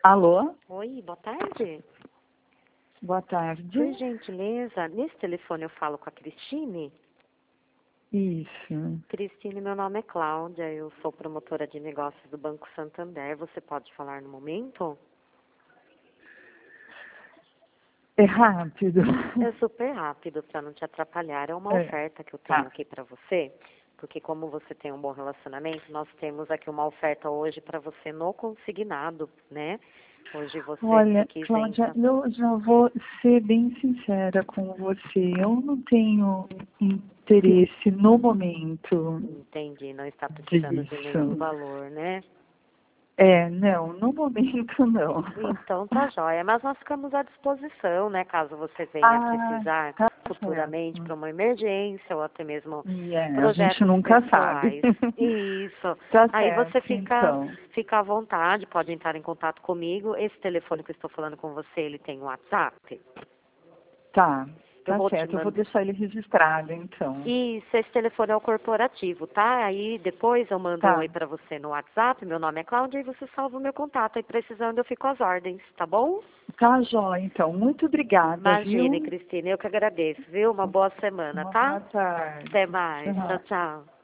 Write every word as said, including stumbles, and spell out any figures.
Alô? Oi, boa tarde. Boa tarde. Por gentileza, nesse telefone eu falo com a Cristine? Isso. Cristine, meu nome é Cláudia, eu sou promotora de negócios do Banco Santander. Você pode falar no momento? É rápido. É super rápido, para não te atrapalhar. É uma É. oferta que eu tenho Tá. aqui para você, porque como você tem um bom relacionamento, nós temos aqui uma oferta hoje para você no consignado, né? Hoje você Olha, fica Cláudia, isenta. eu já vou ser bem sincera com você. Eu não tenho interesse no momento Entendi, não está precisando de nenhum disso. valor, né? É, não, no momento não. Então tá jóia, mas nós ficamos à disposição, né, caso você venha Ah, precisar tá futuramente certo. para uma emergência ou até mesmo E é, a gente projetos nunca sabe. pessoais. Isso. Tá Aí certo, você fica, então. fica à vontade, pode entrar em contato comigo. Esse telefone que eu estou falando com você, ele tem um WhatsApp? Tá, Eu tá vou te certo. Eu vou mandar. deixar ele registrado, então. Isso, esse telefone é o corporativo, tá? Aí depois eu mando um Tá. oi pra você no WhatsApp, meu nome é Cláudia, e você salva o meu contato. Aí precisando eu fico às ordens, tá bom? Tá, jóia, então. Muito obrigada, Imagine, viu? Cristina, eu que agradeço, viu? Uma boa semana, Uma tá? boa tarde. Até mais. Tchau, Tchau. tchau.